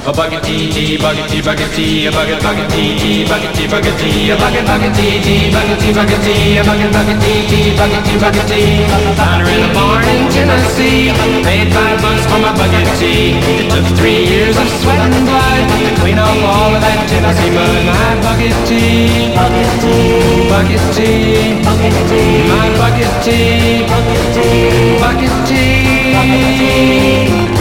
A bucket tea, bucket tea, bucket tea, a bucket tea, bucket tea, bucket tea, a bucket tea, bucket tea, bucket tea, a bucket tea, bucket tea, bucket tea. Found her in a barn in Tennessee, paid $5 for my bucket tea. It took 3 years of sweat and blood to clean up all of that Tennessee mud. My bucket tea, bucket tea, bucket tea, bucket tea, my bucket tea, bucket tea, bucket tea, bucket tea.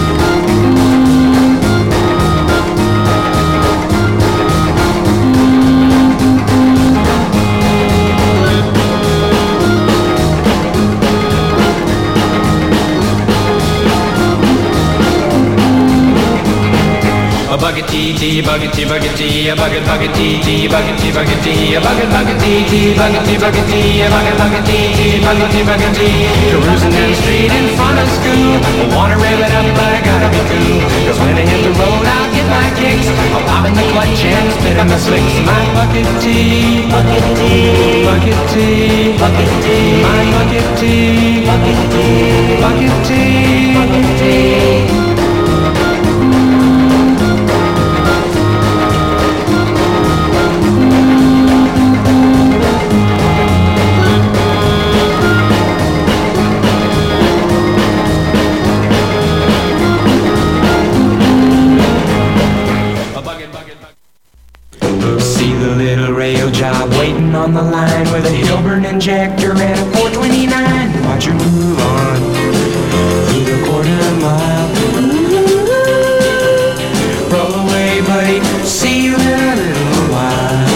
A bucket tea, bucket tea, bucket tea, a bucket tea, bucket tea, bucket tea, a bucket tea, bucket tea, bucket tea, a bucket tea, bucket tea, bucket tea. Cruising down the street in front of school, I wanna rev it up, but I gotta be cool. 'Cause when I hit the road, I'll get my kicks. I'll pop in the clutch and spit in the slicks. My bucket tea, bucket tea, bucket tea, bucket tea, my bucket tea, bucket tea, bucket tea, bucket tea. Waiting on the line with a Hilburn injector and a 429. Watch her move on through the quarter mile. Roll away, buddy. See you in a little while.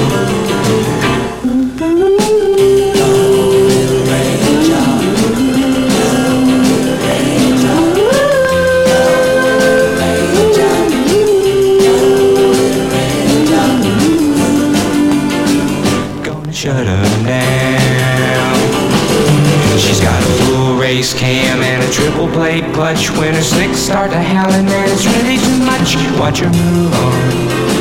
Shut her down. She's got a full race cam and a triple plate clutch. When her slicks start to howling, man, it's really too much. Watch her move on